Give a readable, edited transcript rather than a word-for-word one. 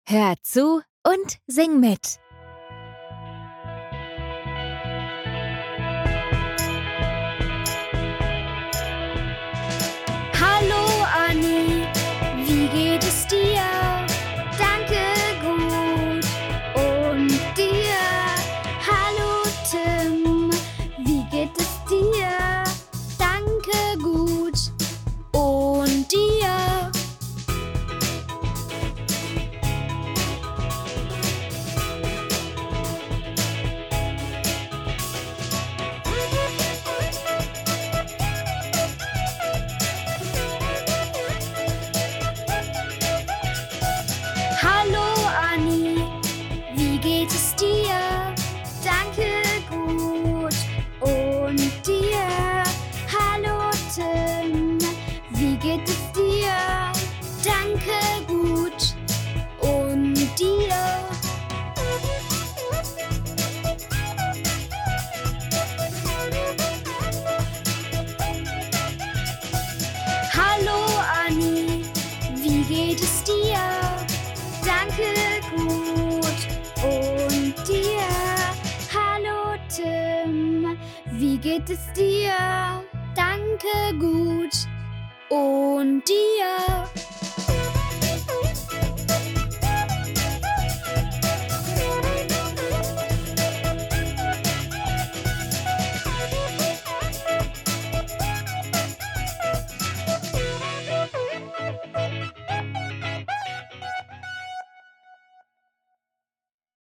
Hör zu und sing mit. Hallo Anni, wie geht es dir? Danke, gut. Und dir? Hallo Tim, wie geht es dir? Danke, gut. Und dir? Hallo Anni, wie geht es dir? Danke, gut. Und dir? Hallo Tim, wie geht es dir? Danke, gut. Und dir? Hallo Anni, wie geht es dir? Danke, gut. Und dir? Hallo Tim, wie geht es dir? Danke, gut. Und dir?